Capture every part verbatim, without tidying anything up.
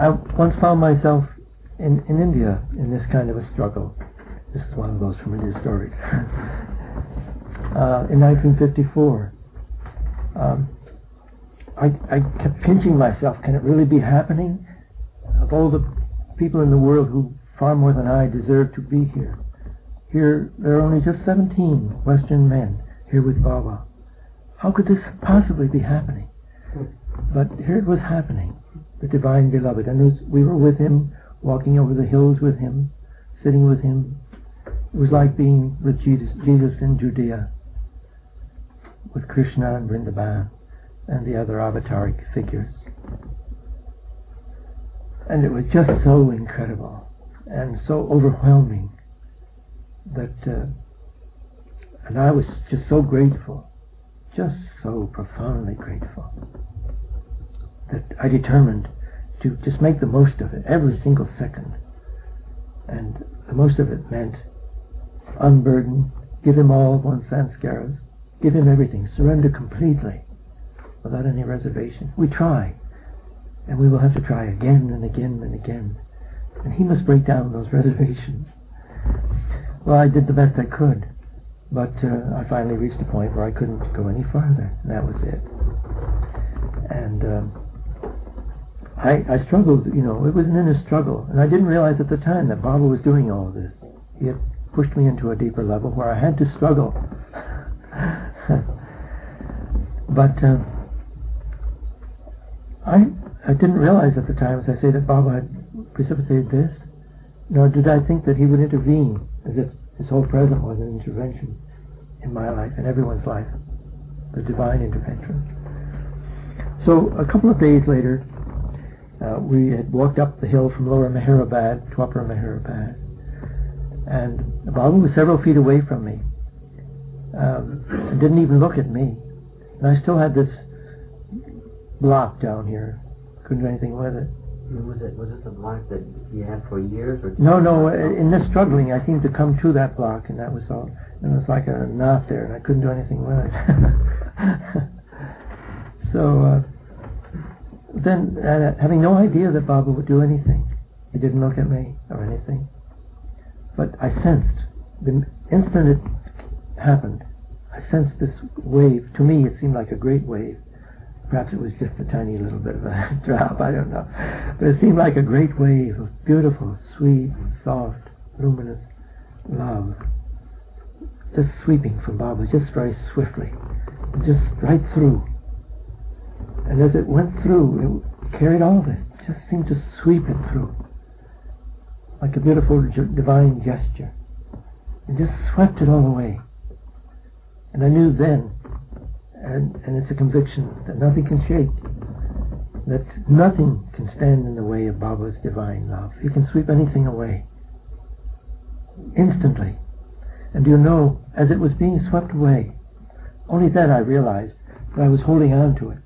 I once found myself in, in India in this kind of a struggle. This is one of those familiar stories. uh, in nineteen fifty-four, um, I, I kept pinching myself. Can it really be happening? Of all the people in the world who far more than I deserve to be here, here there are only just seventeen Western men here with Baba. How could this possibly be happening? But here it was happening, the Divine Beloved. And as we were with him, walking over the hills with him, sitting with him. It was like being with Jesus, Jesus in Judea, with Krishna and Vrindavan and the other avataric figures. And it was just so incredible and so overwhelming that, uh, and I was just so grateful, just so profoundly grateful, that I determined to just make the most of it, every single second. And the most of it meant unburden, give him all of one's sanskaras, give him everything, surrender completely, without any reservation. We try, and we will have to try again and again and again. And he must break down those reservations. Well, I did the best I could, but uh, I finally reached a point where I couldn't go any farther, and that was it. And um, I, I struggled, you know, it was an inner struggle, and I didn't realize at the time that Baba was doing all of this. He had pushed me into a deeper level where I had to struggle. But uh, I I didn't realize at the time, as I say, that Baba had precipitated this, nor did I think that he would intervene, as if his whole present was an intervention in my life, in everyone's life, the divine intervention. So a couple of days later, uh, we had walked up the hill from Lower Meherabad to Upper Meherabad, and Baba was several feet away from me, um, and didn't even look at me. And I still had this block down here. Couldn't do anything with it. Was it was this a block that you had for years? Or no, no. In this struggling, I seemed to come to that block, and that was all. And it was like a knot there, and I couldn't do anything with it. So uh, then, uh, having no idea that Baba would do anything, he didn't look at me or anything. But I sensed, the instant it happened, I sensed this wave. To me, it seemed like a great wave. Perhaps it was just a tiny little bit of a drop, I don't know. But it seemed like a great wave of beautiful, sweet, soft, luminous love, just sweeping from Baba, just very swiftly, just right through. And as it went through, it carried all this, just seemed to sweep it through, like a beautiful divine gesture. It just swept it all away. And I knew then, and, and it's a conviction that nothing can shake, that nothing can stand in the way of Baba's divine love. He can sweep anything away instantly. And you know, as it was being swept away, only then I realized that I was holding on to it.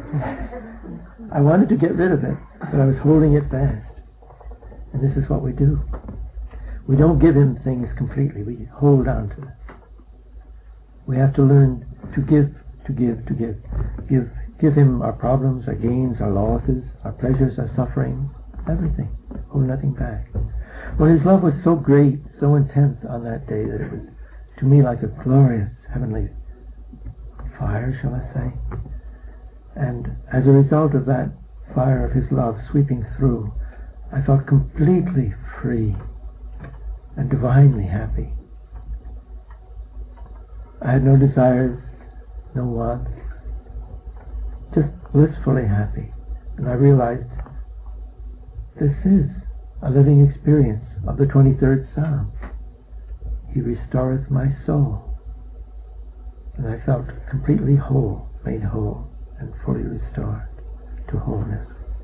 I wanted to get rid of it, but I was holding it fast. And this is what we do. We don't give him things completely. We hold on to it. We have to learn to give, to give, to give. Give give him our problems, our gains, our losses, our pleasures, our sufferings, everything. Hold nothing back. Well, his love was so great, so intense on that day that it was, to me, like a glorious heavenly fire, shall I say. And as a result of that fire of his love sweeping through, I felt completely free and divinely happy. I had no desires, no wants, just blissfully happy. And I realized this is a living experience of the twenty-third Psalm. He restoreth my soul. And I felt completely whole, made whole, and fully restored to wholeness.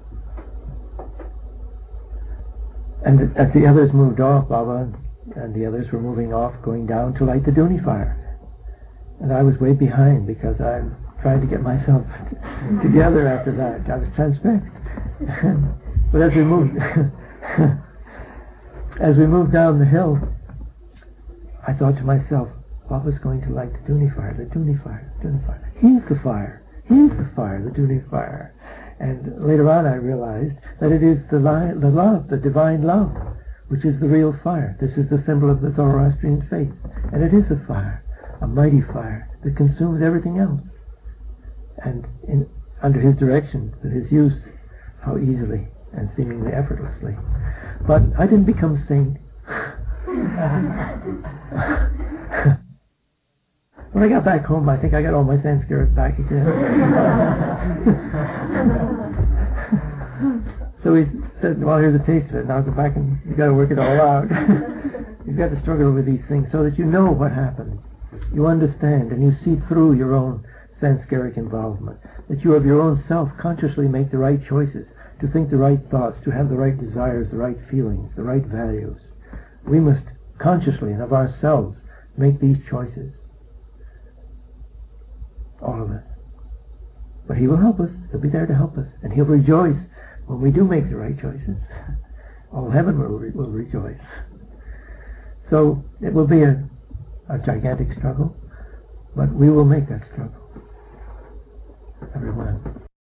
And as the others moved off, Baba and the others were moving off, going down to light the Duni fire. And I was way behind because I'm trying to get myself t- together after that. I was transfixed. But as we moved, as we moved down the hill, I thought to myself, Baba's going to light the Duni fire, the Duni fire, the Duni fire. He's the fire. He's the fire, the Duni fire. And later on I realized that it is the, li- the love, the divine love, which is the real fire. This is the symbol of the Zoroastrian faith. And it is a fire, a mighty fire that consumes everything else. And in, under his direction, with his use, how easily and seemingly effortlessly. But I didn't become saint. When I got back home, I think I got all my sanskrit back again. So he said, well, here's a taste of it. Now go back and you got to work it all out. You've got to struggle with these things so that you know what happens. You understand and you see through your own sanskaric involvement. That you of your own self consciously make the right choices, to think the right thoughts, to have the right desires, the right feelings, the right values. We must consciously and of ourselves make these choices. All of us. But he will help us. He'll be there to help us. And he'll rejoice when we do make the right choices. All heaven will, re- will rejoice. So it will be a, a gigantic struggle, but we will make that struggle. Everyone.